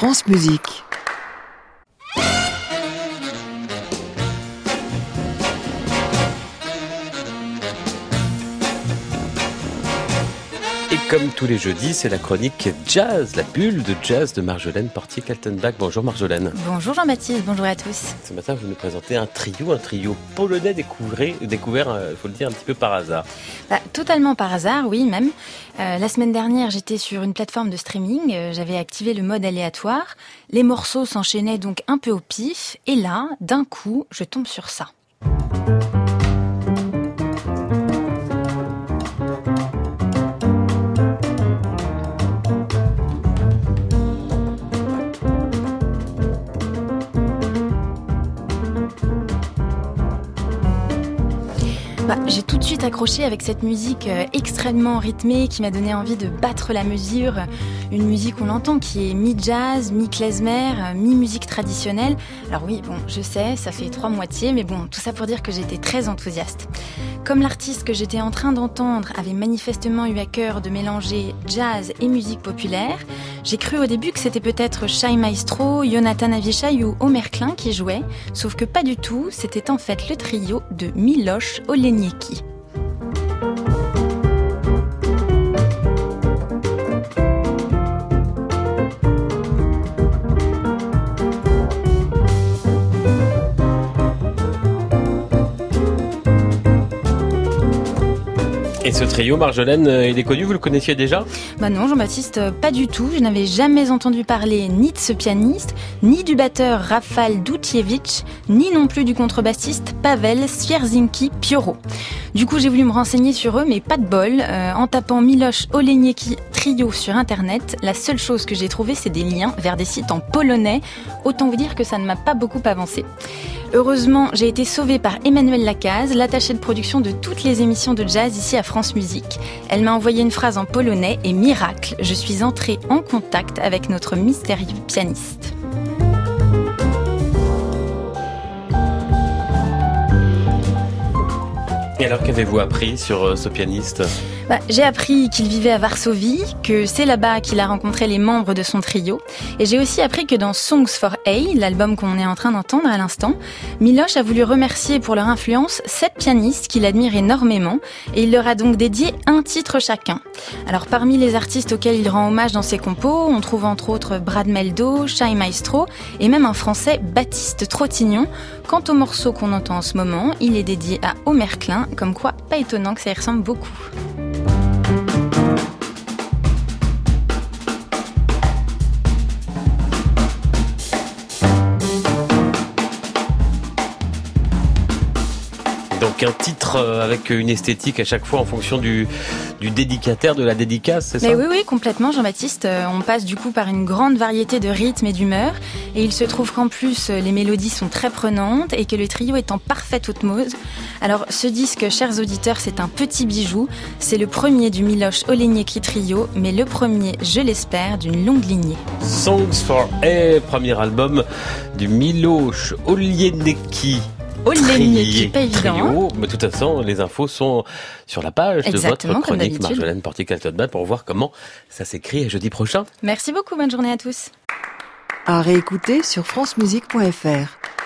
France Musique. Et comme tous les jeudis, c'est la chronique jazz, la bulle de jazz de Marjolaine Portier-Kaltenbach. Bonjour Marjolaine. Bonjour Jean-Baptiste, bonjour à tous. Ce matin, vous nous présentez un trio polonais découvert, il faut le dire, un petit peu par hasard. Totalement par hasard, oui même. La semaine dernière, j'étais sur une plateforme de streaming, j'avais activé le mode aléatoire. Les morceaux s'enchaînaient donc un peu au pif, et là, d'un coup, je tombe sur ça. J'ai tout de suite accroché avec cette musique extrêmement rythmée qui m'a donné envie de battre la mesure. Une musique, on l'entend, qui est mi-jazz, mi-klezmer, mi-musique traditionnelle. Alors oui, bon, je sais, ça fait 3 moitiés, mais bon, tout ça pour dire que j'étais très enthousiaste. Comme l'artiste que j'étais en train d'entendre avait manifestement eu à cœur de mélanger jazz et musique populaire, j'ai cru au début que c'était peut-être Shai Maestro, Jonathan Avichai ou Omer Klein qui jouaient, sauf que pas du tout, c'était en fait le trio de Miloš Olejnički. Et ce trio, Marjolaine, il est connu, vous le connaissiez déjà ? Non, Jean-Baptiste, pas du tout. Je n'avais jamais entendu parler ni de ce pianiste, ni du batteur Rafal Duchkiewicz, ni non plus du contrebassiste Pavel Sierzyński-Pioro. Du coup, j'ai voulu me renseigner sur eux, mais pas de bol. En tapant Miloš Olejnički trio sur Internet, la seule chose que j'ai trouvée, c'est des liens vers des sites en polonais. Autant vous dire que ça ne m'a pas beaucoup avancé. Heureusement, j'ai été sauvée par Emmanuelle Lacaze, l'attachée de production de toutes les émissions de jazz ici à France Musique. Elle m'a envoyé une phrase en polonais et miracle, je suis entrée en contact avec notre mystérieux pianiste. Et alors, qu'avez-vous appris sur ce pianiste ? J'ai appris qu'il vivait à Varsovie, que c'est là-bas qu'il a rencontré les membres de son trio. Et j'ai aussi appris que dans Songs for A, l'album qu'on est en train d'entendre à l'instant, Miloš a voulu remercier pour leur influence 7 pianistes qu'il admire énormément. Et il leur a donc dédié un titre chacun. Alors parmi les artistes auxquels il rend hommage dans ses compos, on trouve entre autres Brad Mehldau, Shai Maestro et même un Français, Baptiste Trottignon. Quant au morceau qu'on entend en ce moment, il est dédié à Omer Klein, comme quoi pas étonnant que ça y ressemble beaucoup. Donc un titre avec une esthétique à chaque fois en fonction du dédicataire, de la dédicace, c'est ça ? Mais oui, complètement Jean-Baptiste. On passe du coup par une grande variété de rythmes et d'humeurs. Et il se trouve qu'en plus, les mélodies sont très prenantes et que le trio est en parfaite osmose. Alors ce disque, chers auditeurs, c'est un petit bijou. C'est le premier du Miloš Olejnički trio, mais le premier, je l'espère, d'une longue lignée. Songs for A, premier album du Miloš Olejnički. Olejnički, pas évident. Trio, mais de toute façon, les infos sont sur la page de votre chronique Marjolaine Portier-Kaltenbach pour voir comment ça s'écrit. Et jeudi prochain. Merci beaucoup, bonne journée à tous. À réécouter sur francemusique.fr.